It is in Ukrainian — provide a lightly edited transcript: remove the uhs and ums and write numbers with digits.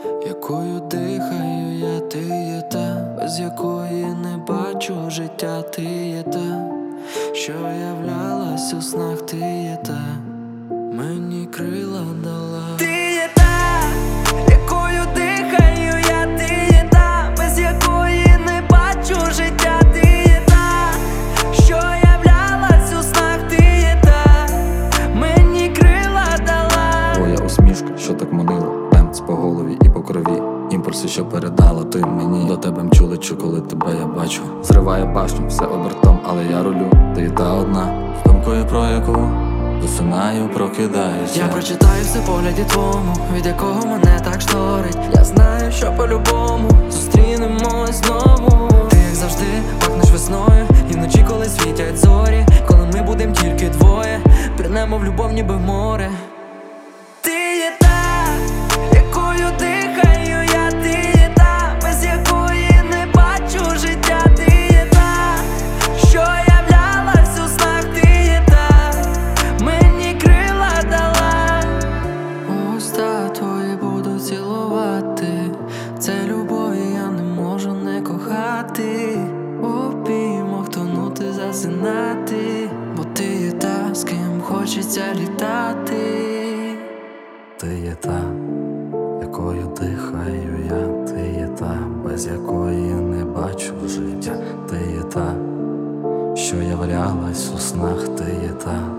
якою дихаю я, ти є та, без якої не бачу життя, ти є та, що являлась у снах, ти є та, мені крила дала. Ти є та, якою дихаю я, ти є та, без якої не бачу життя, ти є та, що являлась у снах, ти є та, мені крила дала. Твоя усмішка, що так манила, темп по голові і по крові. Імпульси, що передала ти мені. До тебе мчу лечу, коли тебе я бачу. Зриває башню, все обертом, але я рулю. Ти та одна, з думкою про яку засинаю, прокидаюся. Я прочитаю все в погляді твому, від якого мене так шторить. Я знаю, що по-любому зустрінемось знову. Ти, як завжди, пахнеш весною, і вночі, коли світять зорі, коли ми будем тільки двоє, пірнемо в любов, ніби в море. Ти є та, якою дихаю я, ти є та, без якої не бачу життя, ти є та, що являлась у снах, ти є та, мені крила дала. Уста твої буду цілувати, це любов, і я не можу не кохати. У піймах тонути, засинати, бо ти є та, з ким хочеться літати. Ти є та, якою дихаю я, ти є та, без якої не бачу життя, ти є та, що являлась у снах, ти є та.